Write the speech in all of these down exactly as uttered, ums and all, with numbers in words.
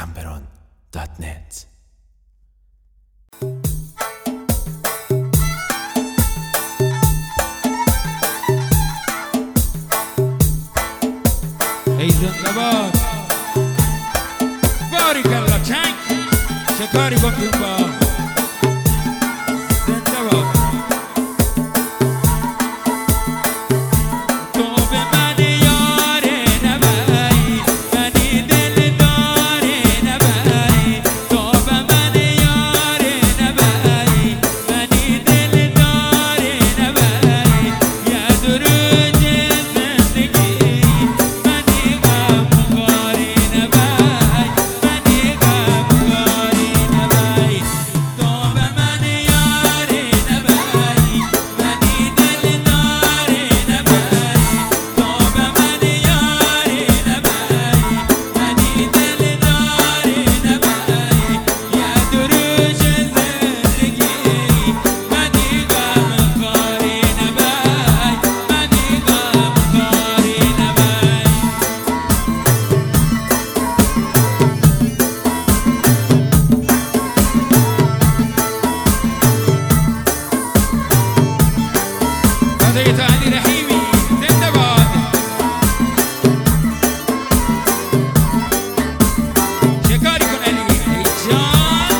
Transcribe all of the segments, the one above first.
cameron dot net. ای زنده‌باد باری کلا چنگ چه کاری بکنیم با زنده‌باد. تو به من یار نبری منی دل دار نبری تو به من یار نبری منی دل دار نبری یه دروج زندگی منی غم کاری نبری منی غم کاری نبری تو به من یار نبری منی دل دار نبری تو به من یار نبری منی دل دار نبری یه دروج زندگی منی غم کاری نبری منی غم کاری نبری. قضية علي رحيمي زنده‌باد. شكاري كن علي ای جان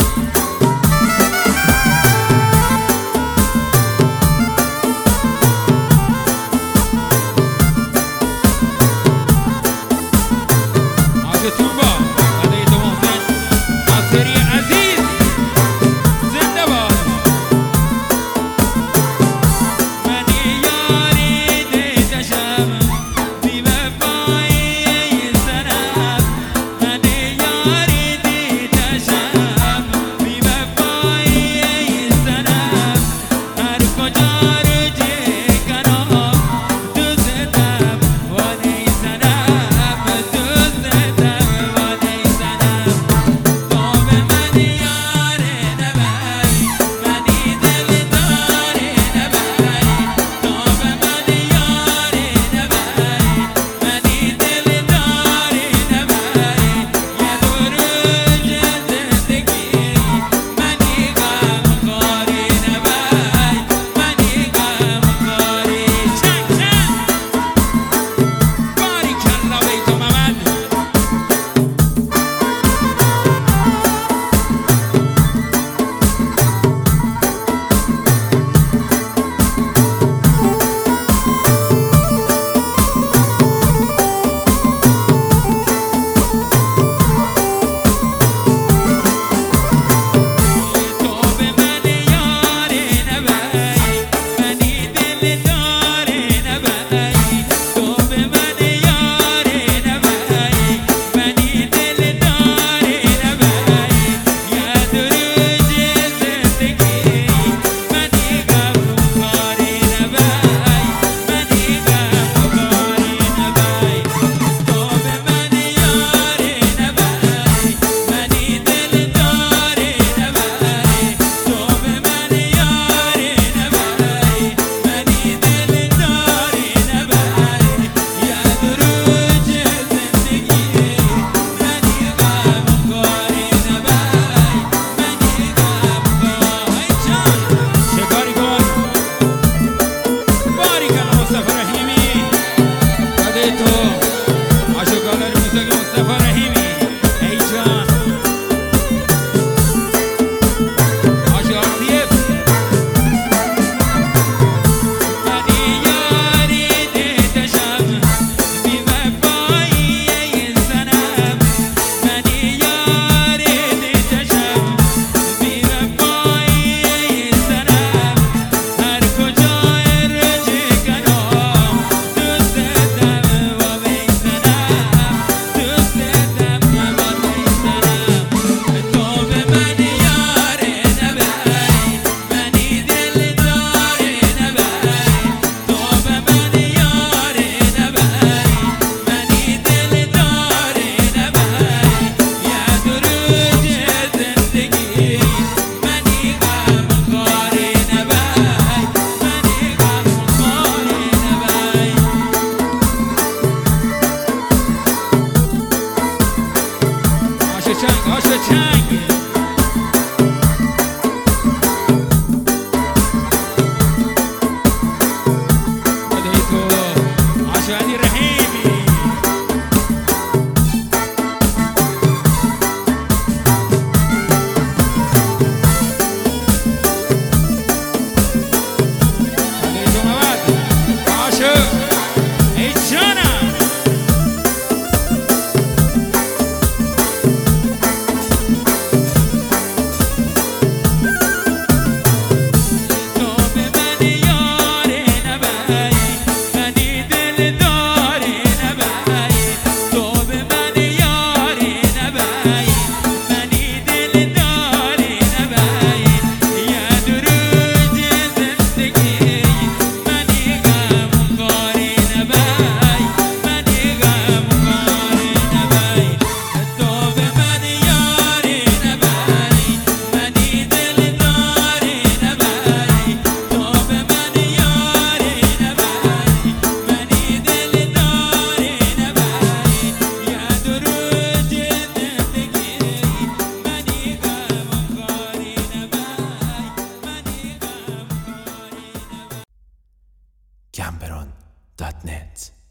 عادتون با قضية محسن ناصری عزیز زنده‌باد. منی یاری دیدشم بی وفایی سرم منی یاری دیدشم بی وفایی سرم هر کجا رو جکنم دوستم ولی سرم دوستم چنگ هاش به چنگ گمبرون دات نت